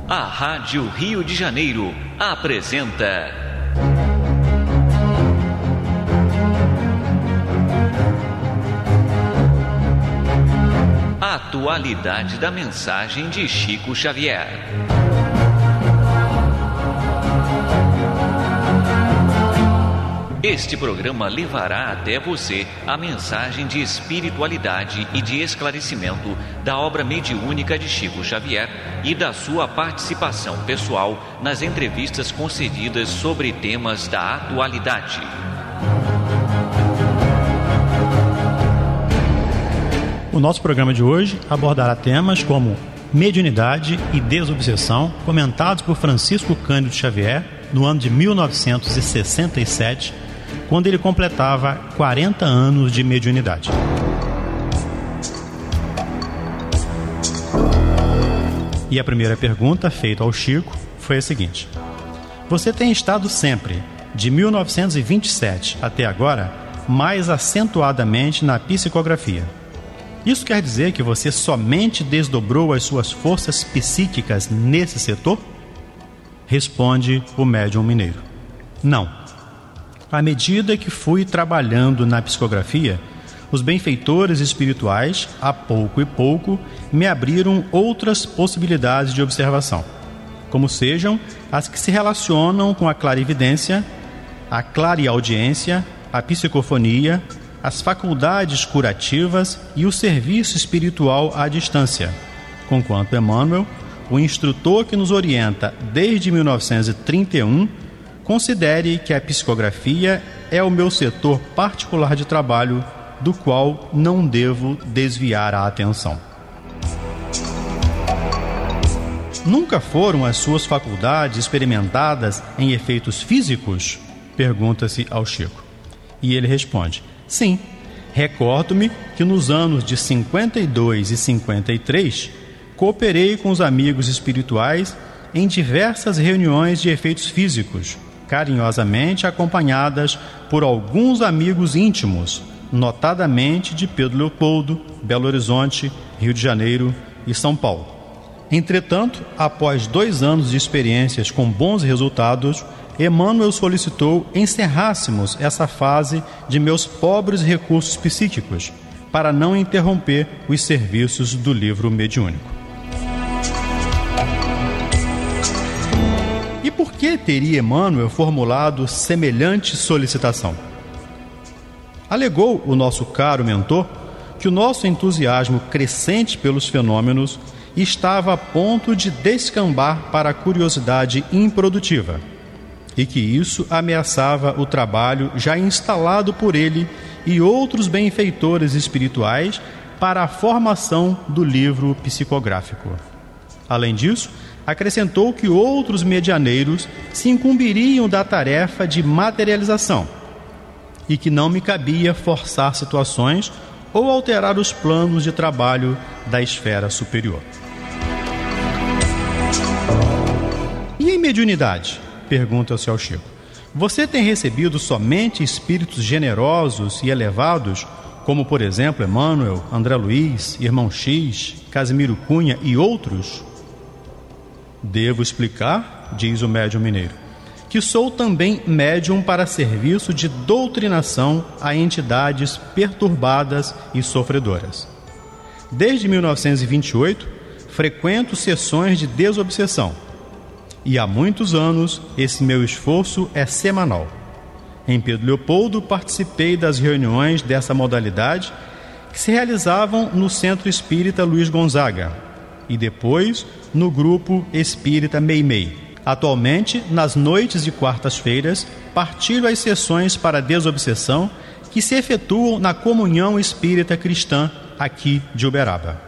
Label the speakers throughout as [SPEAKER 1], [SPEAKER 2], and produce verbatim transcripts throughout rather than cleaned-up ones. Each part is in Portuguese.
[SPEAKER 1] A Rádio Rio de Janeiro apresenta a atualidade da mensagem de Chico Xavier. Este programa levará até você a mensagem de espiritualidade e de esclarecimento da obra mediúnica de Chico Xavier e da sua participação pessoal nas entrevistas concedidas sobre temas da atualidade.
[SPEAKER 2] O nosso programa de hoje abordará temas como mediunidade e desobsessão, comentados por Francisco Cândido Xavier no ano de mil novecentos e sessenta e sete, quando ele completava quarenta anos de mediunidade. E a primeira pergunta feita ao Chico foi a seguinte: você tem estado sempre, de mil novecentos e vinte e sete até agora, mais acentuadamente na psicografia. Isso quer dizer que você somente desdobrou as suas forças psíquicas nesse setor? Responde o médium mineiro: não. À medida que fui trabalhando na psicografia, os benfeitores espirituais, a pouco e pouco, me abriram outras possibilidades de observação, como sejam as que se relacionam com a clarividência, a clareaudiência, a psicofonia, as faculdades curativas e o serviço espiritual à distância, conquanto Emmanuel, o instrutor que nos orienta desde mil novecentos e trinta e um, considere que a psicografia é o meu setor particular de trabalho, do qual não devo desviar a atenção. Nunca foram as suas faculdades experimentadas em efeitos físicos? Pergunta-se ao Chico. E ele responde: sim. Recordo-me que nos anos de cinquenta e dois e cinquenta e três cooperei com os amigos espirituais em diversas reuniões de efeitos físicos, carinhosamente acompanhadas por alguns amigos íntimos, notadamente de Pedro Leopoldo, Belo Horizonte, Rio de Janeiro e São Paulo. Entretanto, após dois anos de experiências com bons resultados, Emmanuel solicitou encerrássemos essa fase de meus pobres recursos psíquicos, para não interromper os serviços do livro mediúnico. E por que teria Emmanuel formulado semelhante solicitação? Alegou o nosso caro mentor que o nosso entusiasmo crescente pelos fenômenos estava a ponto de descambar para a curiosidade improdutiva, e que isso ameaçava o trabalho já instalado por ele e outros benfeitores espirituais para a formação do livro psicográfico. Além disso, acrescentou que outros medianeiros se incumbiriam da tarefa de materialização e que não me cabia forçar situações ou alterar os planos de trabalho da esfera superior. E em mediunidade? Pergunta-se ao Chico. Você tem recebido somente espíritos generosos e elevados, como por exemplo Emmanuel, André Luiz, Irmão X, Casimiro Cunha e outros? Devo explicar, diz o médium mineiro, que sou também médium para serviço de doutrinação a entidades perturbadas e sofredoras. Desde mil novecentos e vinte e oito, frequento sessões de desobsessão, e há muitos anos esse meu esforço é semanal. Em Pedro Leopoldo participei das reuniões dessa modalidade que se realizavam no Centro Espírita Luiz Gonzaga e depois no Grupo Espírita Meimei. Atualmente, nas noites de quartas-feiras, partilho as sessões para desobsessão que se efetuam na Comunhão Espírita Cristã aqui de Uberaba.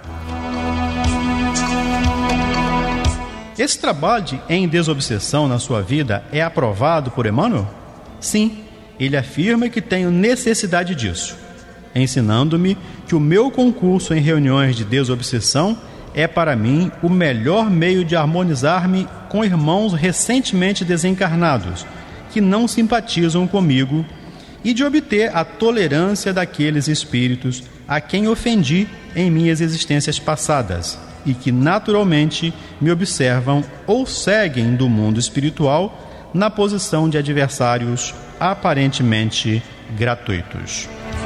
[SPEAKER 2] Esse trabalho em desobsessão na sua vida é aprovado por Emmanuel? Sim, ele afirma que tenho necessidade disso, ensinando-me que o meu concurso em reuniões de desobsessão é para mim o melhor meio de harmonizar-me com irmãos recentemente desencarnados, que não simpatizam comigo, e de obter a tolerância daqueles espíritos a quem ofendi em minhas existências passadas, e que naturalmente me observam ou seguem do mundo espiritual na posição de adversários aparentemente gratuitos.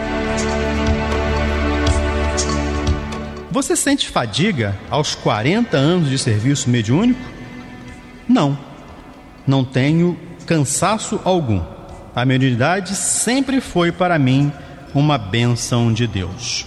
[SPEAKER 2] Você sente fadiga aos quarenta anos de serviço mediúnico? Não, não tenho cansaço algum. A mediunidade sempre foi para mim uma bênção de Deus.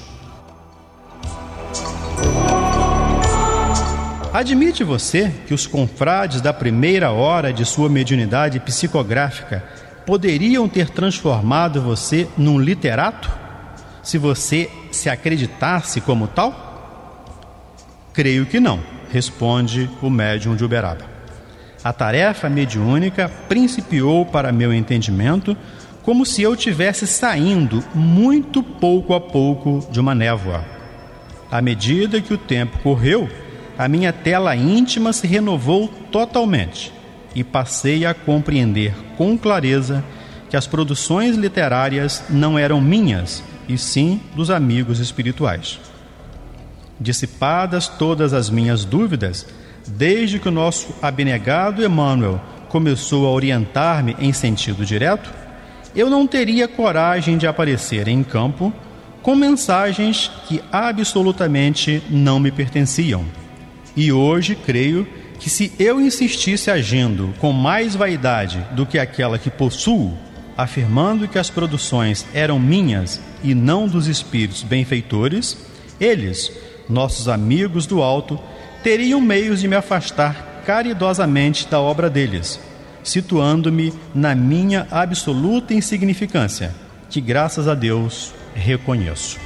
[SPEAKER 2] Admite você que os confrades da primeira hora de sua mediunidade psicográfica poderiam ter transformado você num literato, se você se acreditasse como tal? Creio que não, responde o médium de Uberaba. A tarefa mediúnica principiou, para meu entendimento, como se eu tivesse saindo muito pouco a pouco de uma névoa. À medida que o tempo correu, a minha tela íntima se renovou totalmente e passei a compreender com clareza que as produções literárias não eram minhas, e sim dos amigos espirituais. Dissipadas todas as minhas dúvidas, desde que o nosso abnegado Emmanuel começou a orientar-me em sentido direto, eu não teria coragem de aparecer em campo com mensagens que absolutamente não me pertenciam. E hoje creio que, se eu insistisse agindo com mais vaidade do que aquela que possuo, afirmando que as produções eram minhas e não dos espíritos benfeitores, eles, nossos amigos do alto, teriam meios de me afastar caridosamente da obra deles, situando-me na minha absoluta insignificância, que, graças a Deus, reconheço.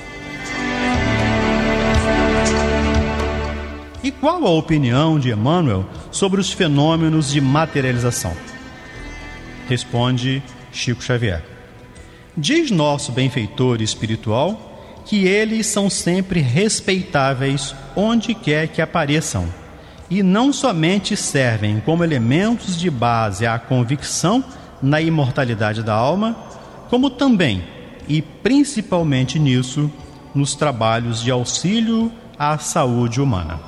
[SPEAKER 2] E qual a opinião de Emmanuel sobre os fenômenos de materialização? Responde Chico Xavier. Diz nosso benfeitor espiritual que eles são sempre respeitáveis onde quer que apareçam, e não somente servem como elementos de base à convicção na imortalidade da alma, como também, e principalmente nisso, nos trabalhos de auxílio à saúde humana.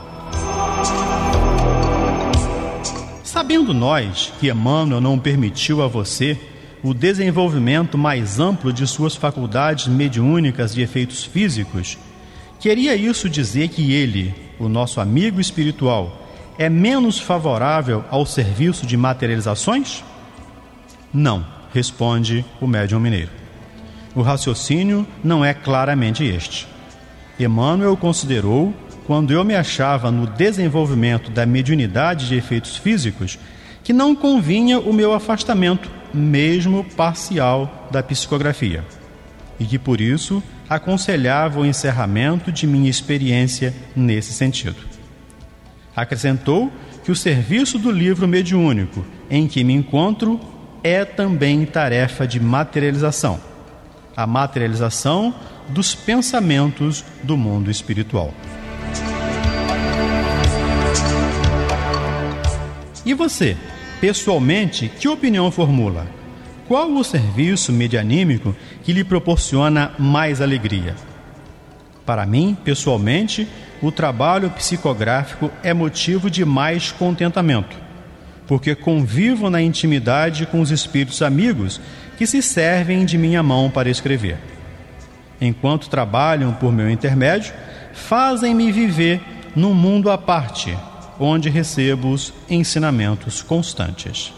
[SPEAKER 2] Sabendo nós que Emmanuel não permitiu a você o desenvolvimento mais amplo de suas faculdades mediúnicas de efeitos físicos, queria isso dizer que ele, o nosso amigo espiritual, é menos favorável ao serviço de materializações? Não, responde o médium mineiro. O raciocínio não é claramente este. Emmanuel considerou, quando eu me achava no desenvolvimento da mediunidade de efeitos físicos, que não convinha o meu afastamento, mesmo parcial, da psicografia, e que por isso aconselhava o encerramento de minha experiência nesse sentido. Acrescentou que o serviço do livro mediúnico em que me encontro é também tarefa de materialização, a materialização dos pensamentos do mundo espiritual. E você, pessoalmente, que opinião formula? Qual o serviço medianímico que lhe proporciona mais alegria? Para mim, pessoalmente, o trabalho psicográfico é motivo de mais contentamento, porque convivo na intimidade com os espíritos amigos que se servem de minha mão para escrever. Enquanto trabalham por meu intermédio, fazem-me viver num mundo à parte, onde recebo os ensinamentos constantes.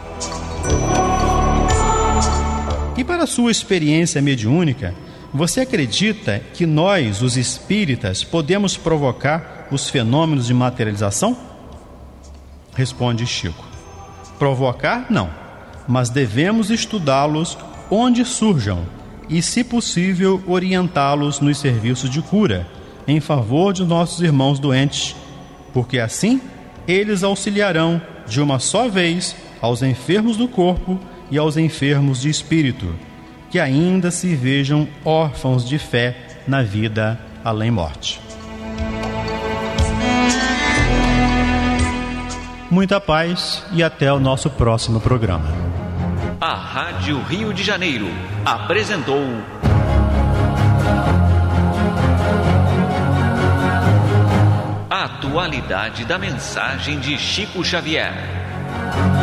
[SPEAKER 2] E para sua experiência mediúnica, você acredita que nós, os espíritas, podemos provocar os fenômenos de materialização? Responde Chico. Provocar, não, mas devemos estudá-los onde surjam e, se possível, orientá-los nos serviços de cura, em favor de nossos irmãos doentes, porque assim eles auxiliarão de uma só vez aos enfermos do corpo e aos enfermos de espírito, que ainda se vejam órfãos de fé na vida além-morte. Muita paz e até o nosso próximo programa.
[SPEAKER 1] A Rádio Rio de Janeiro apresentou A a atualidade da mensagem de Chico Xavier.